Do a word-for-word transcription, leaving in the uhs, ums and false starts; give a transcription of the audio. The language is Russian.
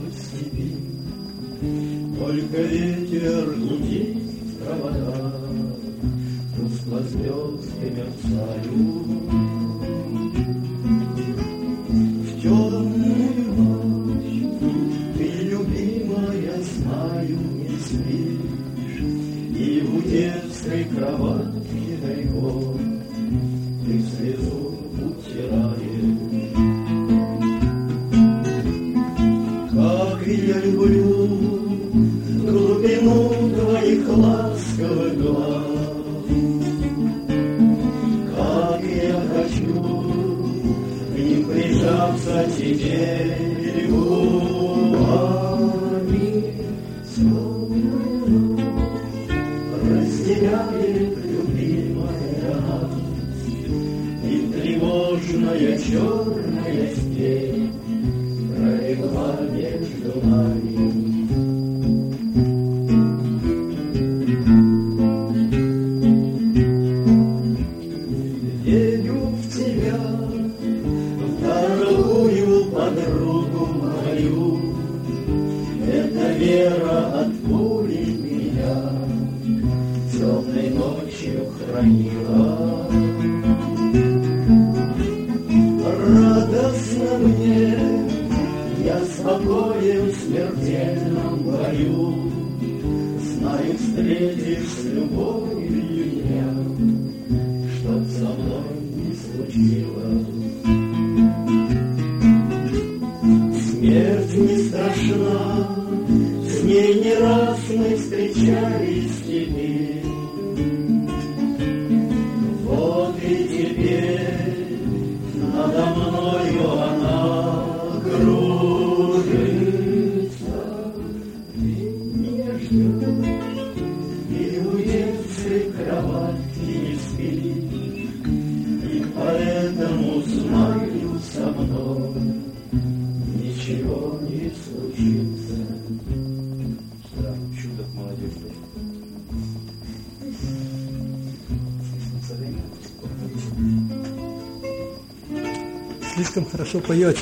степи, только ветер гудит в проводах, тускло звезды мерцают. В темную ночь ты, любимая, знаю, не спишь, и в детской кроватке далеко ты слезу утираешь. Как я люблю глубину твоих ласковых глаз, как я хочу к ним прижаться теперь губами. Словно разделяет любимая нас, и тревожная черная степь пролегла между нами. Верю в тебя, в дорогую подругу мою, эта вера от пули меня темной ночью хранила. Радостно мне, я спокоен в смертельном бою, знаю, встретишь с любовью меня, чтоб со мной не случилось. Смерть не страшна, с ней не раз мы встречались теперь. Вот и теперь надо мною она кружится. Ты меня ждешь, и у детской кроватки не спишь, и поэтому знаю, со мной ничего не случится. Да, чудо, молодец. Слишком хорошо поете.